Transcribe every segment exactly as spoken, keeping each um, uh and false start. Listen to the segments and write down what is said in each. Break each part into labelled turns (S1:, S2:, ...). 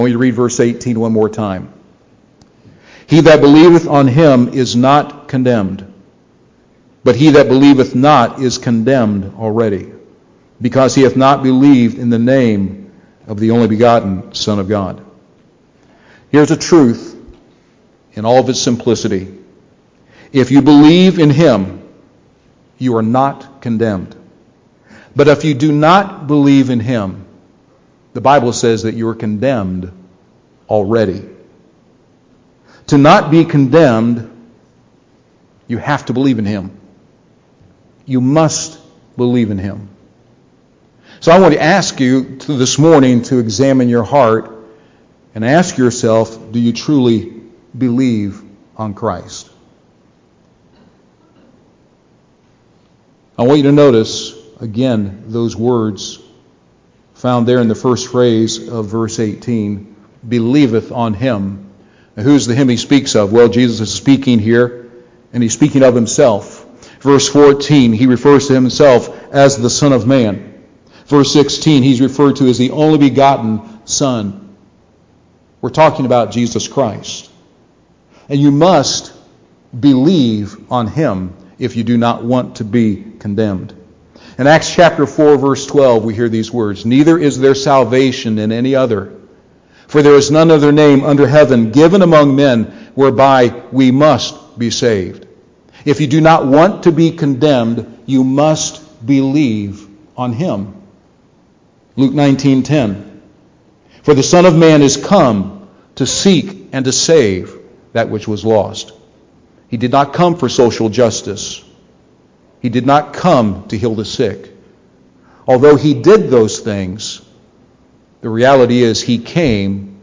S1: I want you to read verse eighteen one more time. He that believeth on him is not condemned, but he that believeth not is condemned already, because he hath not believed in the name of the only begotten Son of God. Here's a truth in all of its simplicity. If you believe in him, you are not condemned. But if you do not believe in him, the Bible says that you are condemned already. To not be condemned, you have to believe in him. You must believe in him. So I want to ask you to this morning to examine your heart and ask yourself, do you truly believe on Christ? I want you to notice, again, those words found there in the first phrase of verse eighteen, believeth on him. Now, who's the him he speaks of? Well, Jesus is speaking here, and he's speaking of himself. Verse fourteen, he refers to himself as the Son of Man. Verse sixteen, he's referred to as the only begotten Son. We're talking about Jesus Christ. And you must believe on him if you do not want to be condemned. In Acts chapter four, verse twelve, we hear these words, neither is there salvation in any other, for there is none other name under heaven given among men whereby we must be saved. If you do not want to be condemned, you must believe on him. Luke nineteen ten. For the Son of Man is come to seek and to save that which was lost. He did not come for social justice. He did not come to heal the sick. Although he did those things, the reality is he came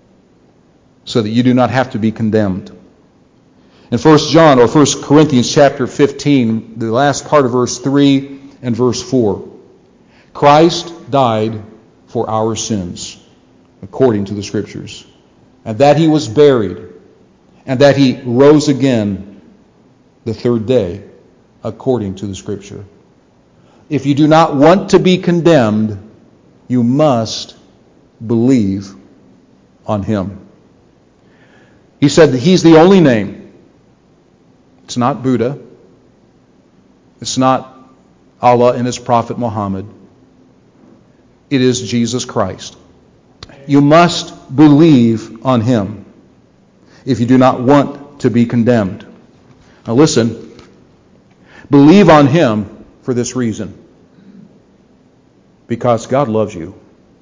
S1: so that you do not have to be condemned. In First John or First Corinthians chapter fifteen, the last part of verse three and verse four, Christ died for our sins, according to the Scriptures, and that he was buried, and that he rose again the third day, according to the Scripture. If you do not want to be condemned, you must believe on him. He said that he's the only name. It's not Buddha. It's not Allah and his prophet Muhammad. It is Jesus Christ. You must believe on him if you do not want to be condemned. Now listen, believe on him for this reason. Because God loves you.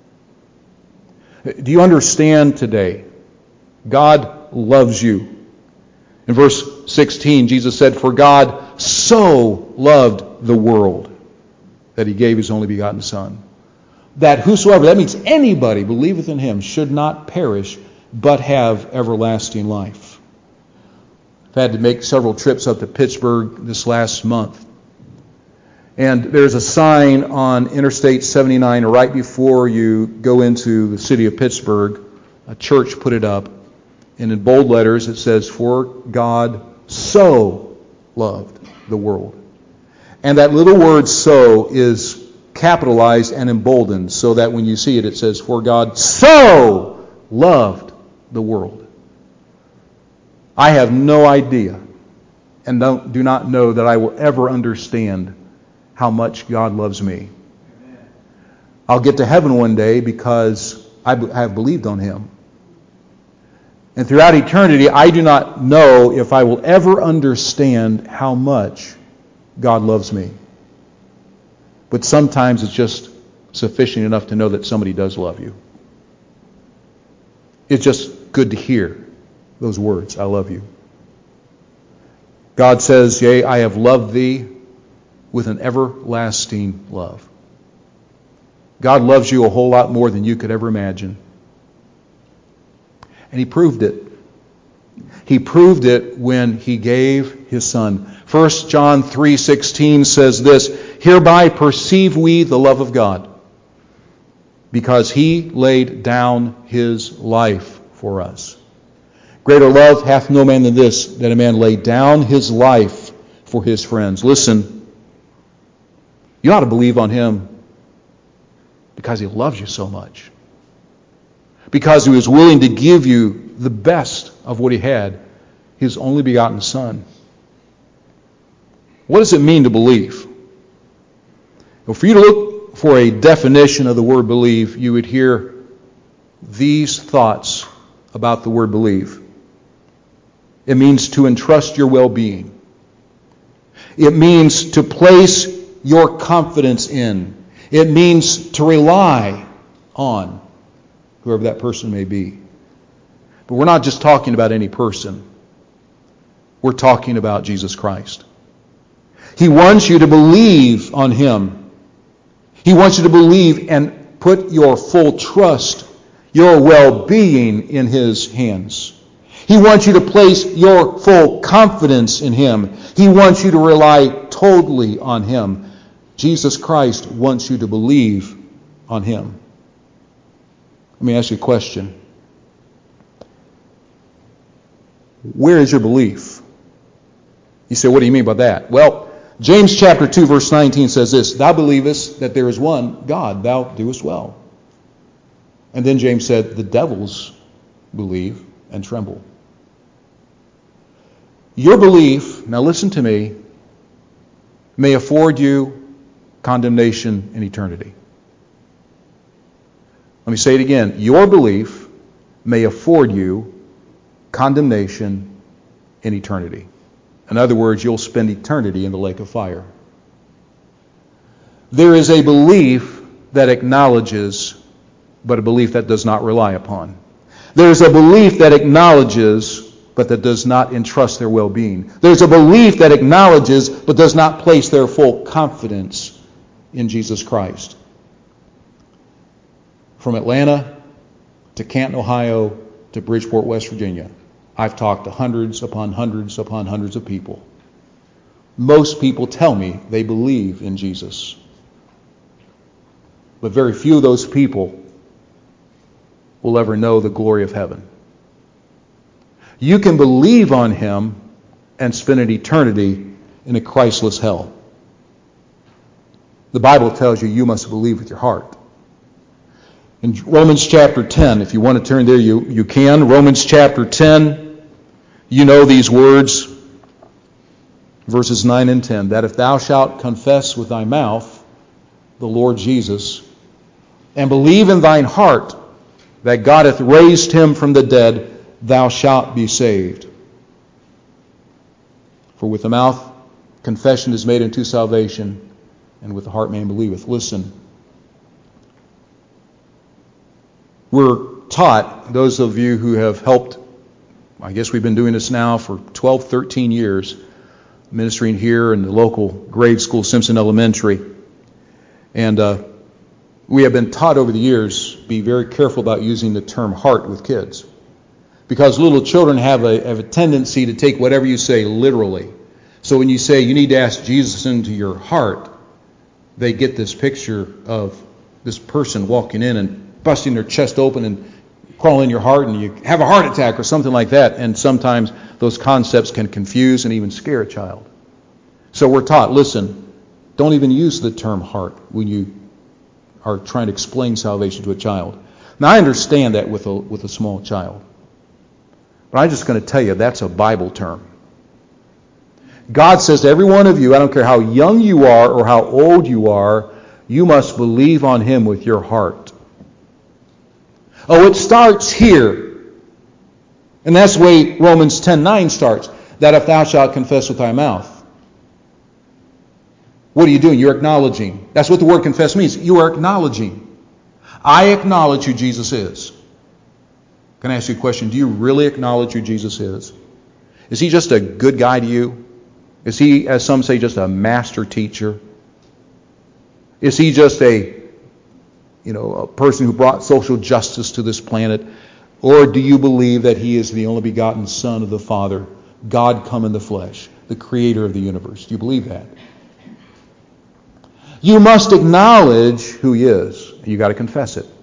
S1: Do you understand today? God loves you. In verse sixteen, Jesus said, for God so loved the world that he gave his only begotten Son, that whosoever, that means anybody, believeth in him should not perish, but have everlasting life. I've had to make several trips up to Pittsburgh this last month. And there's a sign on Interstate seventy-nine right before you go into the city of Pittsburgh. A church put it up. And in bold letters it says, for God so loved the world. And that little word so is capitalized and emboldened so that when you see it, it says, for God so loved the world. I have no idea and don't, do not know that I will ever understand how much God loves me. I'll get to heaven one day because I have believed on him. And throughout eternity, I do not know if I will ever understand how much God loves me. But sometimes it's just sufficient enough to know that somebody does love you. It's just good to hear those words, I love you. God says, yea, I have loved thee with an everlasting love. God loves you a whole lot more than you could ever imagine. And he proved it. He proved it when he gave his Son. First John three sixteen says this, hereby perceive we the love of God, because he laid down his life for us. Greater love hath no man than this, that a man lay down his life for his friends. Listen, you ought to believe on him because he loves you so much. because he was willing to give you the best of what he had, his only begotten Son. What does it mean to believe? Well, for you to look for a definition of the word believe, you would hear these thoughts about the word believe. It means to entrust your well-being. It means to place your confidence in. It means to rely on whoever that person may be. But we're not just talking about any person. We're talking about Jesus Christ. He wants you to believe on Him. He wants you to believe and put your full trust, your well-being in His hands. He wants you to place your full confidence in Him. He wants you to rely totally on Him. Jesus Christ wants you to believe on Him. Let me ask you a question. Where is your belief? You say, what do you mean by that? Well, James chapter two, verse nineteen says this, Thou believest that there is one God, thou doest well. And then James said, the devils believe and tremble. Your belief, now listen to me, may afford you condemnation in eternity. Let me say it again. Your belief may afford you condemnation in eternity. In other words, you'll spend eternity in the lake of fire. There is a belief that acknowledges, but a belief that does not rely upon. There is a belief that acknowledges, but that does not entrust their well-being. There's a belief that acknowledges, but does not place their full confidence in Jesus Christ. From Atlanta to Canton, Ohio to Bridgeport, West Virginia, I've talked to hundreds upon hundreds upon hundreds of people. Most people tell me they believe in Jesus. But very few of those people will ever know the glory of heaven. You can believe on Him and spend an eternity in a Christless hell. The Bible tells you you must believe with your heart. In Romans chapter ten, if you want to turn there, you, you can. Romans chapter ten, you know these words, verses nine and ten, that if thou shalt confess with thy mouth the Lord Jesus, and believe in thine heart that God hath raised Him from the dead, thou shalt be saved. For with the mouth confession is made unto salvation, and with the heart man believeth. Listen. We're taught, those of you who have helped, I guess we've been doing this now for twelve, thirteen years, ministering here in the local grade school, Simpson Elementary. And uh, we have been taught over the years, be very careful about using the term heart with kids. Because little children have a, have a tendency to take whatever you say literally. So when you say you need to ask Jesus into your heart, they get this picture of this person walking in and busting their chest open and crawling in your heart and you have a heart attack or something like that. And sometimes those concepts can confuse and even scare a child. So we're taught, listen, don't even use the term heart when you are trying to explain salvation to a child. Now I understand that with a, with a small child. But I'm just going to tell you that's a Bible term. God says to every one of you, I don't care how young you are or how old you are, you must believe on Him with your heart. Oh, it starts here. And that's the way Romans ten nine starts. That if thou shalt confess with thy mouth. What are you doing? You're acknowledging. That's what the word confess means. You are acknowledging. I acknowledge who Jesus is. Can I ask you a question? Do you really acknowledge who Jesus is? Is He just a good guy to you? Is He, as some say, just a master teacher? Is He just a you know, a person who brought social justice to this planet? Or do you believe that He is the only begotten Son of the Father, God come in the flesh, the creator of the universe? Do you believe that? You must acknowledge who He is. You've got to confess it.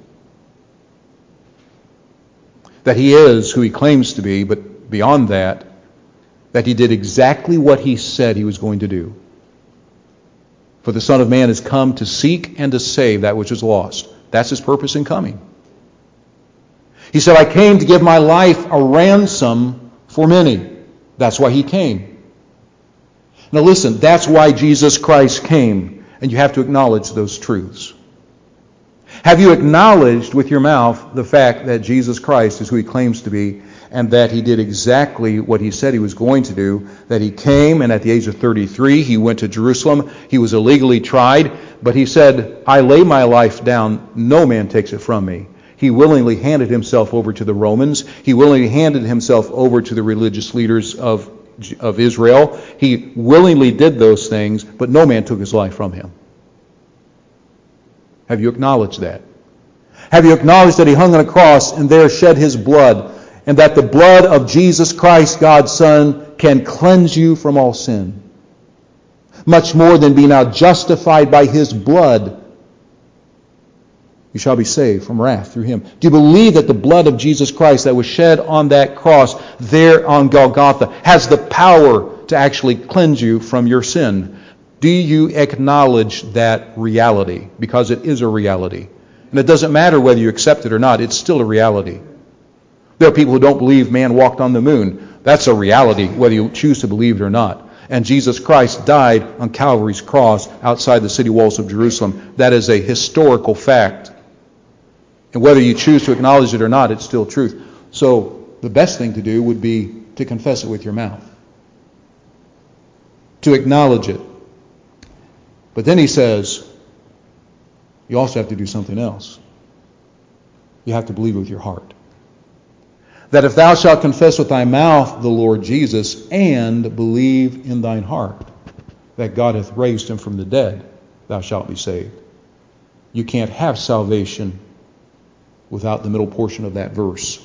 S1: That He is who He claims to be, but beyond that, that He did exactly what He said He was going to do. For the Son of Man has come to seek and to save that which is lost. That's His purpose in coming. He said, I came to give my life a ransom for many. That's why he came. Now listen, that's why Jesus Christ came. And you have to acknowledge those truths. Have you acknowledged with your mouth the fact that Jesus Christ is who he claims to be, and that he did exactly what he said he was going to do, that he came, and at the age of thirty-three, he went to Jerusalem. He was illegally tried, but he said, I lay my life down, no man takes it from me. He willingly handed himself over to the Romans. He willingly handed himself over to the religious leaders of, of Israel. He willingly did those things, but no man took his life from him. Have you acknowledged that? Have you acknowledged that he hung on a cross and there shed his blood, and that the blood of Jesus Christ, God's Son, can cleanse you from all sin? Much more than be now justified by his blood, you shall be saved from wrath through him. Do you believe that the blood of Jesus Christ that was shed on that cross there on Golgotha has the power to actually cleanse you from your sin? Do you acknowledge that reality? Because it is a reality. And it doesn't matter whether you accept it or not, it's still a reality. There are people who don't believe man walked on the moon. That's a reality, whether you choose to believe it or not. And Jesus Christ died on Calvary's cross outside the city walls of Jerusalem. That is a historical fact. And whether you choose to acknowledge it or not, it's still truth. So the best thing to do would be to confess it with your mouth. To acknowledge it. But then he says, you also have to do something else. You have to believe with your heart. That if thou shalt confess with thy mouth the Lord Jesus, and believe in thine heart that God hath raised him from the dead, thou shalt be saved. You can't have salvation without the middle portion of that verse.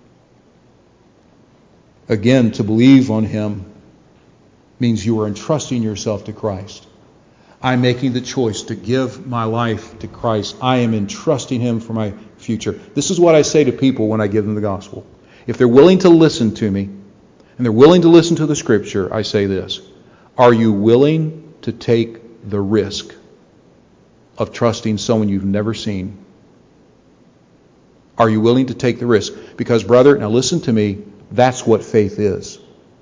S1: Again, to believe on him means you are entrusting yourself to Christ. I'm making the choice to give my life to Christ. I am entrusting him for my future. This is what I say to people when I give them the gospel. If they're willing to listen to me, and they're willing to listen to the Scripture, I say this. Are you willing to take the risk of trusting someone you've never seen? Are you willing to take the risk? Because, brother, now listen to me, that's what faith is.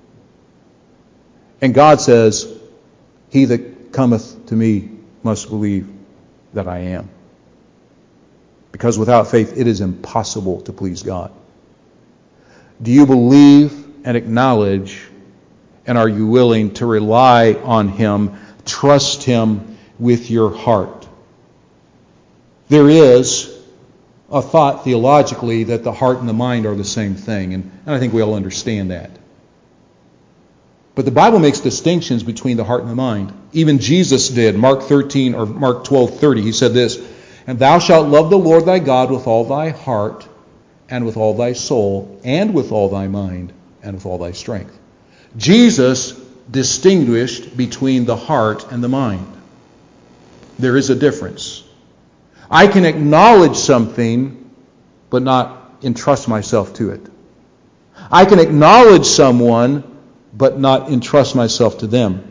S1: And God says, he that cometh to me must believe that I am. Because without faith, it is impossible to please God. Do you believe and acknowledge, and are you willing to rely on him, trust him with your heart? There is a thought theologically that the heart and the mind are the same thing, and, and I think we all understand that. But the Bible makes distinctions between the heart and the mind. Even Jesus did. Mark thirteen or Mark twelve thirty, he said this, and thou shalt love the Lord thy God with all thy heart, and with all thy soul, and with all thy mind, and with all thy strength. Jesus distinguished between the heart and the mind. There is a difference. I can acknowledge something, but not entrust myself to it. I can acknowledge someone, but not entrust myself to them.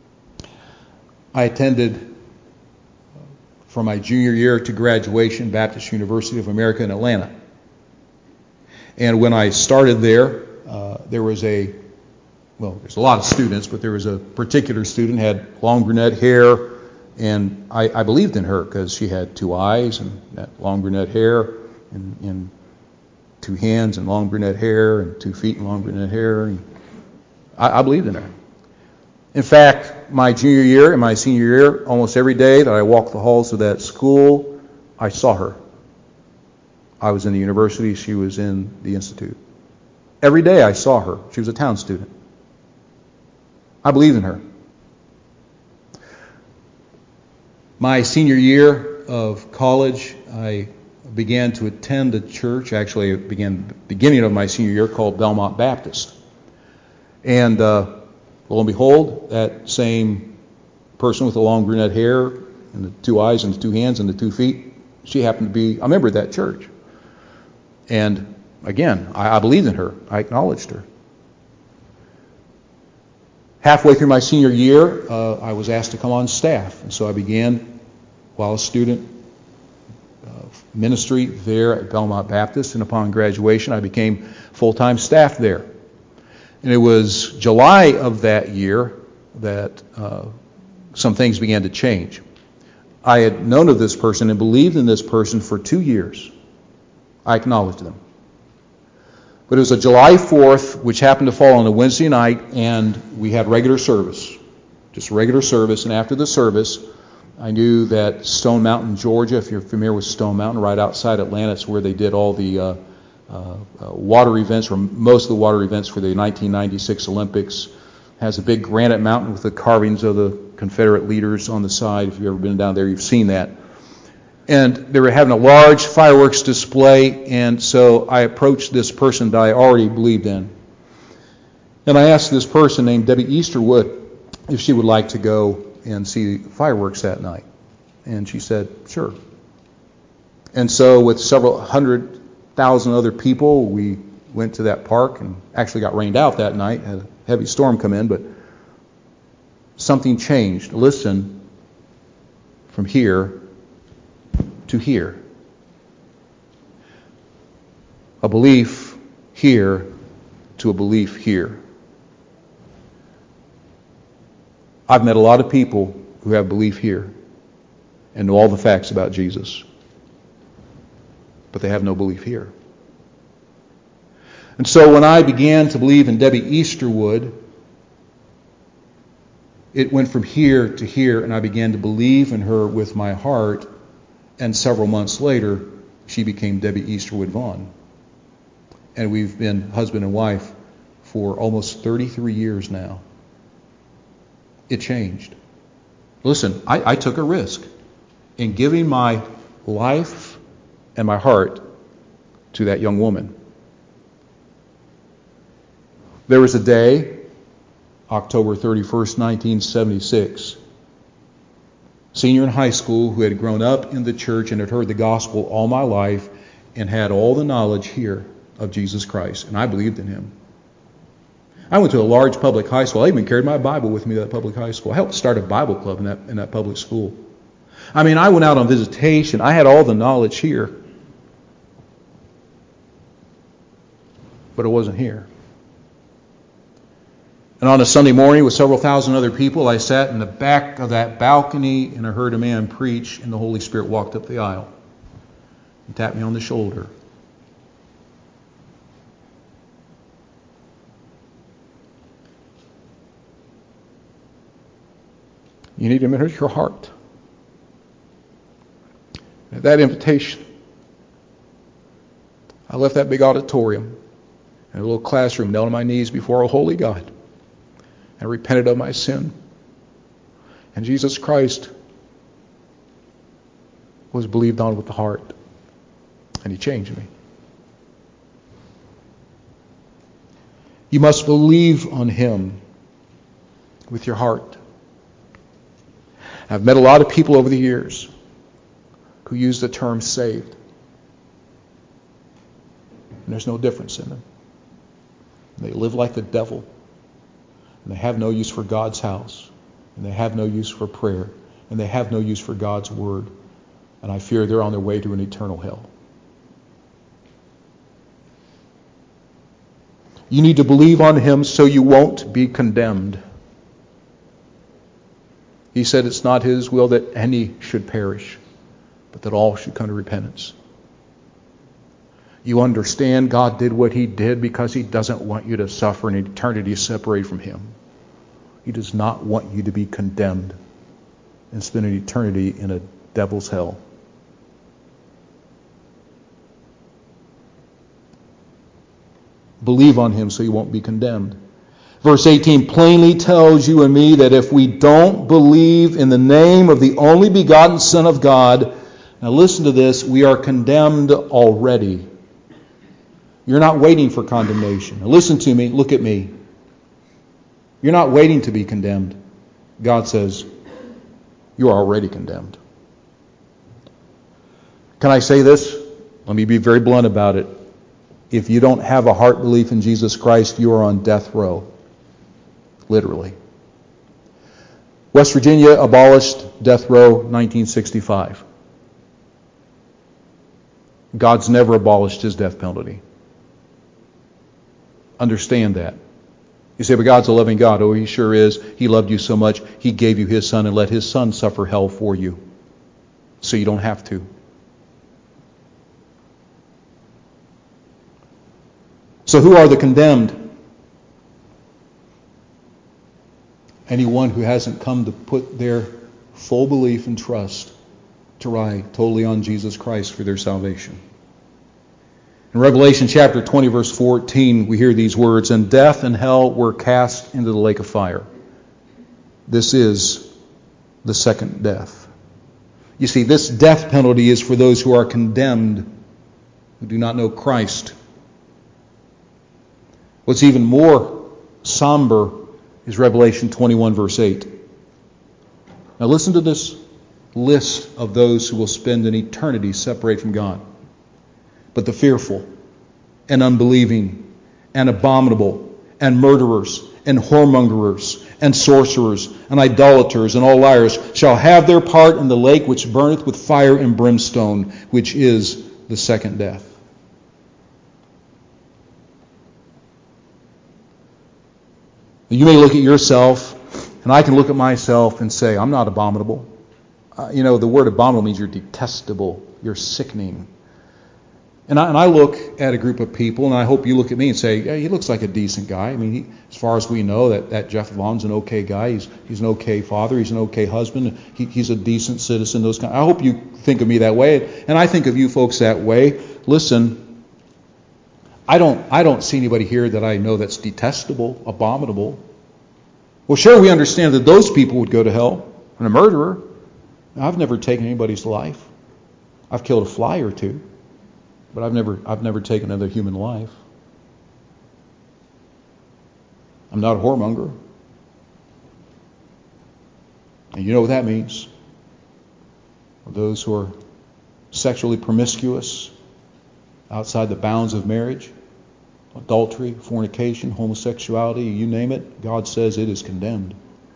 S1: I attended, from my junior year to graduation, Baptist University of America in Atlanta. And when I started there, uh, there was a, well, there's a lot of students, but there was a particular student had long brunette hair, and I, I believed in her because she had two eyes and that long brunette hair, and, and two hands and long brunette hair, and two feet and long brunette hair. And I, I believed in her. In fact, my junior year and my senior year, almost every day that I walked the halls of that school, I saw her. I was in the university, she was in the institute. Every day I saw her. She was a town student. I believed in her. My senior year of college, I began to attend a church. Actually, it began the beginning of my senior year called Belmont Baptist. And uh, lo and behold, that same person with the long brunette hair and the two eyes and the two hands and the two feet, she happened to be a member of that church. And again, I, I believed in her. I acknowledged her. Halfway through my senior year, uh, I was asked to come on staff. And so I began, while a student, uh, ministry there at Belmont Baptist, and upon graduation I became full-time staff there. And it was July of that year that uh, some things began to change. I had known of this person and believed in this person for two years. I acknowledged them. But it was a July fourth, which happened to fall on a Wednesday night, and we had regular service, just regular service. And after the service, I knew that Stone Mountain, Georgia, if you're familiar with Stone Mountain, right outside Atlanta, it's where they did all the uh, uh, uh, water events, or most of the water events for the nineteen ninety-six Olympics. Has a big granite mountain with the carvings of the Confederate leaders on the side. If you've ever been down there, you've seen that. And they were having a large fireworks display, and so I approached this person that I already believed in. And I asked this person named Debbie Easterwood if she would like to go and see fireworks that night. And she said, sure. And so with several hundred thousand other people, we went to that park and actually got rained out that night, had a heavy storm come in, but something changed. Listen, from here to here. A belief here to a belief here. I've met a lot of people who have belief here and know all the facts about Jesus, but they have no belief here. And so when I began to believe in Debbie Easterwood, it went from here to here, and I began to believe in her with my heart, and several months later, she became Debbie Easterwood Vaughn. And we've been husband and wife for almost thirty-three years now. It changed. Listen, I, I took a risk in giving my life and my heart to that young woman. There was a day, October thirty-first, nineteen seventy-six, senior in high school, who had grown up in the church and had heard the gospel all my life and had all the knowledge here of Jesus Christ, and I believed in him. I went to a large public high school. I even carried my Bible with me to that public high school. I helped start a Bible club in that, in that public school. I mean, I went out on visitation. I had all the knowledge here, but it wasn't here. And on a Sunday morning with several thousand other people, I sat in the back of that balcony and I heard a man preach, and the Holy Spirit walked up the aisle and tapped me on the shoulder. You need to enter your heart. At that invitation, I left that big auditorium and a little classroom, knelt on my knees before a holy God, and repented of my sin. And Jesus Christ was believed on with the heart, and he changed me. You must believe on him with your heart. I've met a lot of people over the years who use the term saved, and there's no difference in them. They live like the devil, and they have no use for God's house, and they have no use for prayer, and they have no use for God's word, and I fear they're on their way to an eternal hell. You need to believe on him so you won't be condemned. He said it's not his will that any should perish, but that all should come to repentance. You understand God did what he did because he doesn't want you to suffer in eternity separated from him. He does not want you to be condemned and spend an eternity in a devil's hell. Believe on him so you won't be condemned. Verse eighteen plainly tells you and me that if we don't believe in the name of the only begotten Son of God, now listen to this, we are condemned already. You're not waiting for condemnation. Now listen to me, look at me. You're not waiting to be condemned. God says, you are already condemned. Can I say this? Let me be very blunt about it. If you don't have a heart belief in Jesus Christ, you are on death row. Literally. West Virginia abolished death row nineteen sixty-five. God's never abolished his death penalty. Understand that. You say, but God's a loving God. Oh, he sure is. He loved you so much, he gave you his son and let his son suffer hell for you. So you don't have to. So who are the condemned? Anyone who hasn't come to put their full belief and trust to rely totally on Jesus Christ for their salvation. In Revelation chapter twenty, verse fourteen, we hear these words, and death and hell were cast into the lake of fire. This is the second death. You see, this death penalty is for those who are condemned, who do not know Christ. What's even more somber is Revelation twenty-one, verse eight. Now listen to this list of those who will spend an eternity separated from God. But the fearful and unbelieving and abominable and murderers and whoremongers and sorcerers and idolaters and all liars shall have their part in the lake which burneth with fire and brimstone, which is the second death. You may look at yourself, and I can look at myself and say, I'm not abominable. Uh, you know, the word abominable means you're detestable, you're sickening. And I, and I look at a group of people, and I hope you look at me and say, yeah, he looks like a decent guy. I mean, he, as far as we know, that, that Jeff Vaughn's an okay guy. He's he's an okay father. He's an okay husband. He, he's a decent citizen. Those kind. I hope you think of me that way, and I think of you folks that way. Listen, I don't I don't see anybody here that I know that's detestable, abominable. Well, sure, we understand that those people would go to hell, and a murderer. I've never taken anybody's life. I've killed a fly or two. But I've never I've never taken another human life. I'm not a whoremonger. And you know what that means. Those who are sexually promiscuous outside the bounds of marriage, adultery, fornication, homosexuality, you name it, God says it is condemned.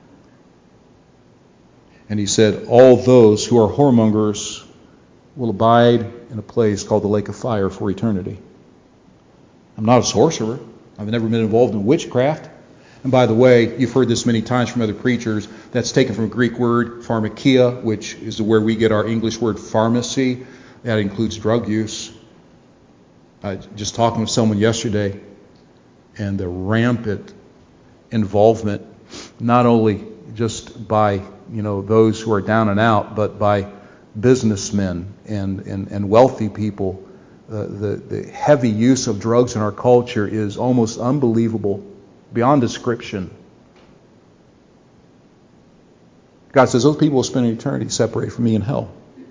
S1: And he said, all those who are whoremongers will abide in a place called the lake of fire for eternity. I'm not a sorcerer. I've never been involved in witchcraft. And by the way, you've heard this many times from other preachers. That's taken from a Greek word, pharmakia, which is where we get our English word pharmacy. That includes drug use. I was just talking with someone yesterday, and the rampant involvement, not only just by you know those who are down and out, but by businessmen and, and, and wealthy people. Uh, the, the heavy use of drugs in our culture is almost unbelievable, beyond description. God says those people will spend eternity separated from me in hell.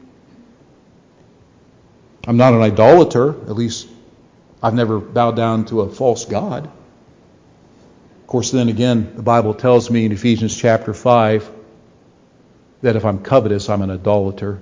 S1: I'm not an idolater, at least I've never bowed down to a false god. Of course, then again, the Bible tells me in Ephesians chapter five that if I'm covetous, I'm an idolater.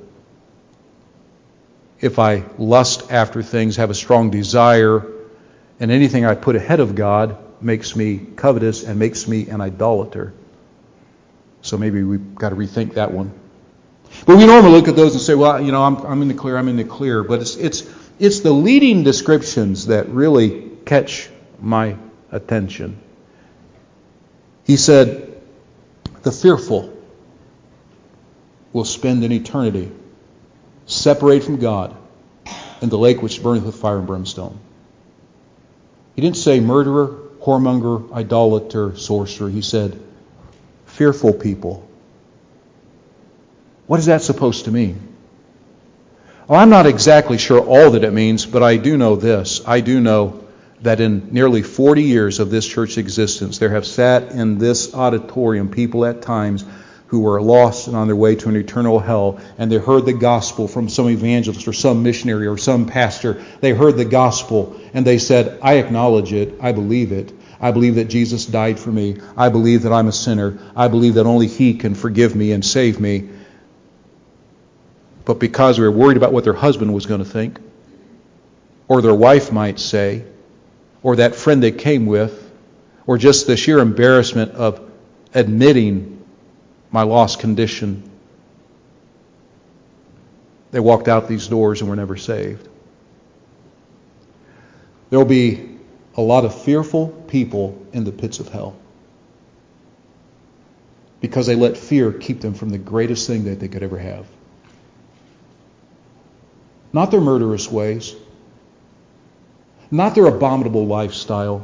S1: If I lust after things, have a strong desire, and anything I put ahead of God makes me covetous and makes me an idolater. So maybe we've got to rethink that one. But we normally look at those and say, well, you know, I'm, I'm in the clear, I'm in the clear. But it's, it's, it's the leading descriptions that really catch my attention. He said, the fearful will spend an eternity separated from God in the lake which burneth with fire and brimstone. He didn't say murderer, whoremonger, idolater, sorcerer. He said fearful people. What is that supposed to mean? Well, I'm not exactly sure all that it means, but I do know this. I do know that in nearly forty years of this church's existence, there have sat in this auditorium people at times who were lost and on their way to an eternal hell, and they heard the gospel from some evangelist or some missionary or some pastor. They heard the gospel and they said, I acknowledge it, I believe it. I believe that Jesus died for me. I believe that I'm a sinner. I believe that only He can forgive me and save me. But because they were worried about what their husband was going to think, or their wife might say, or that friend they came with, or just the sheer embarrassment of admitting my lost condition, they walked out these doors and were never saved. There will be a lot of fearful people in the pits of hell because they let fear keep them from the greatest thing that they could ever have. Not their murderous ways, not their abominable lifestyle.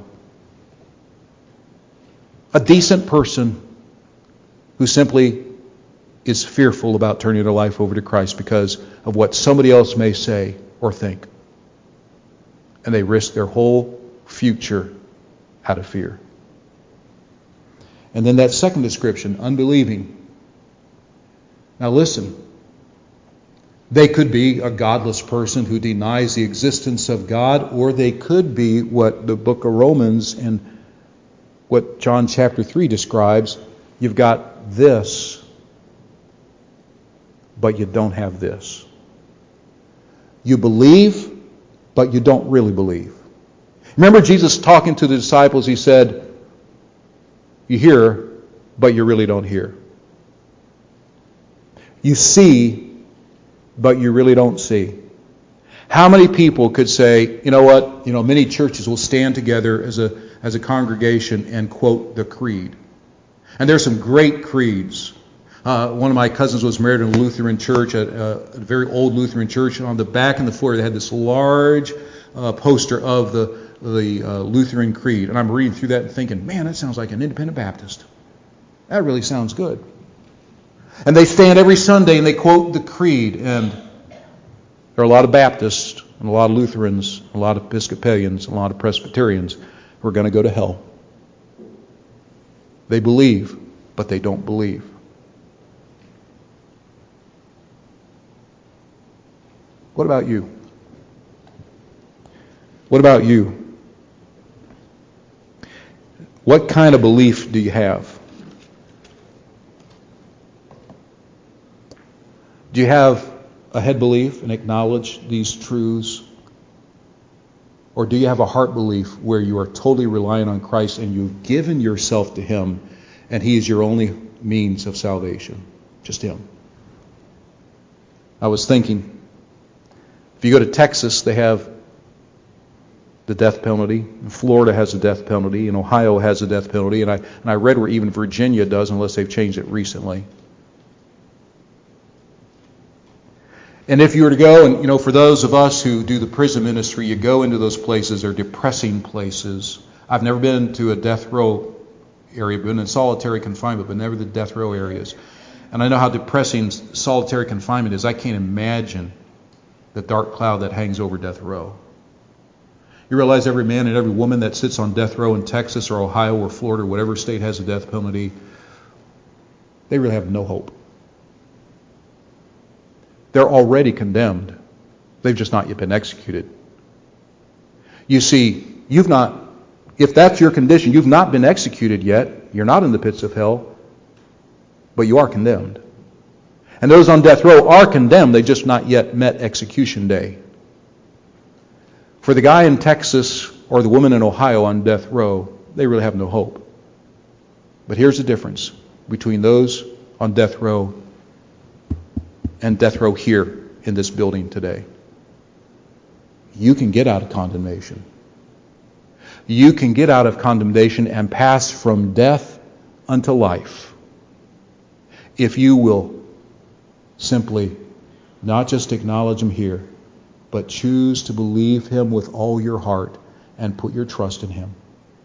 S1: A decent person who simply is fearful about turning their life over to Christ because of what somebody else may say or think. And they risk their whole future out of fear. And then that second description, unbelieving. Now listen, they could be a godless person who denies the existence of God, or they could be what the book of Romans and what John chapter three describes. You've got this, but you don't have this. You believe, but you don't really believe. Remember Jesus talking to the disciples, he said, you hear, but you really don't hear. You see, but you really don't see. How many people could say, you know what, you know, many churches will stand together as a as a congregation and quote the creed. And there's some great creeds. Uh, one of my cousins was married in a Lutheran church, a, a very old Lutheran church, and on the back and the floor they had this large uh, poster of the the uh, Lutheran Creed. And I'm reading through that and thinking, man, that sounds like an independent Baptist. That really sounds good. And they stand every Sunday and they quote the creed. And there are a lot of Baptists and a lot of Lutherans, a lot of Episcopalians, a lot of Presbyterians who are going to go to hell. They believe, but they don't believe. What about you? What about you? What kind of belief do you have? Do you have a head belief and acknowledge these truths? Or do you have a heart belief where you are totally reliant on Christ and you've given yourself to Him and He is your only means of salvation? Just Him. I was thinking, if you go to Texas, they have the death penalty. Florida has a death penalty, and Ohio has a death penalty, and I and I read where even Virginia does, unless they've changed it recently. And if you were to go, and you know, for those of us who do the prison ministry, you go into those places, they're depressing places. I've never been to a death row area, been in solitary confinement, but never the death row areas. And I know how depressing solitary confinement is. I can't imagine the dark cloud that hangs over death row. You realize every man and every woman that sits on death row in Texas or Ohio or Florida or whatever state has a death penalty, they really have no hope. They're already condemned. They've just not yet been executed. You see, you've not, if that's your condition, you've not been executed yet. You're not in the pits of hell, but you are condemned. And those on death row are condemned. They just not yet met execution day. For the guy in Texas or the woman in Ohio on death row, they really have no hope. But here's the difference between those on death row and death row here in this building today. You can get out of condemnation. You can get out of condemnation and pass from death unto life if you will simply not just acknowledge Him here, but choose to believe Him with all your heart and put your trust in Him.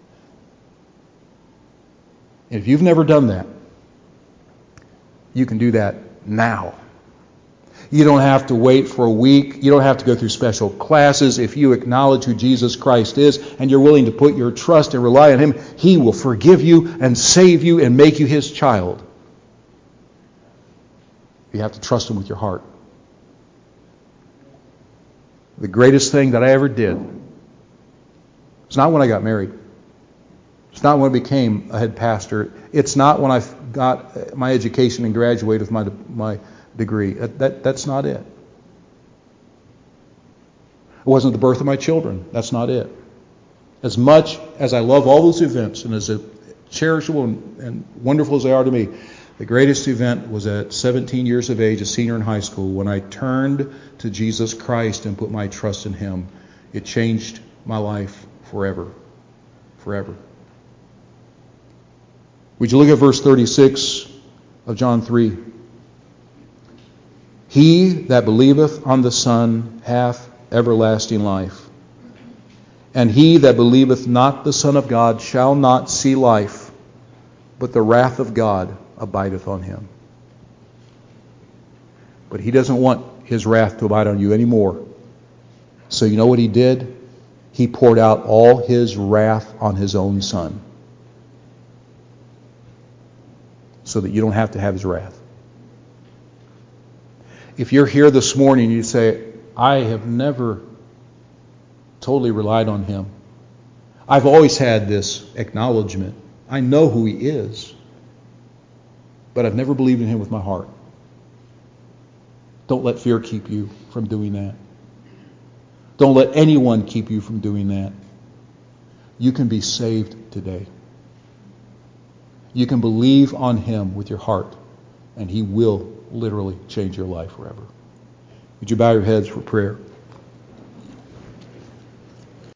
S1: If you've never done that, you can do that now. You don't have to wait for a week. You don't have to go through special classes. If you acknowledge who Jesus Christ is and you're willing to put your trust and rely on Him, He will forgive you and save you and make you His child. You have to trust Him with your heart. The greatest thing that I ever did, it's not when I got married. It's not when I became a head pastor. It's not when I got my education and graduated with my my degree. That, that that's not it. It wasn't the birth of my children. That's not it. As much as I love all those events and as cherishable and, and wonderful as they are to me, the greatest event was at seventeen years of age, a senior in high school, when I turned to Jesus Christ and put my trust in Him. It changed my life forever. Forever. Would you look at verse thirty-six of John three? He that believeth on the Son hath everlasting life. And he that believeth not the Son of God shall not see life, but the wrath of God abideth on him. But he doesn't want his wrath to abide on you anymore. So you know what he did? He poured out all his wrath on his own Son, so that you don't have to have his wrath. If you're here this morning and you say, I have never totally relied on him. I've always had this acknowledgement. I know who he is, but I've never believed in him with my heart. Don't let fear keep you from doing that. Don't let anyone keep you from doing that. You can be saved today. You can believe on him with your heart, and he will literally change your life forever. Would you bow your heads for prayer?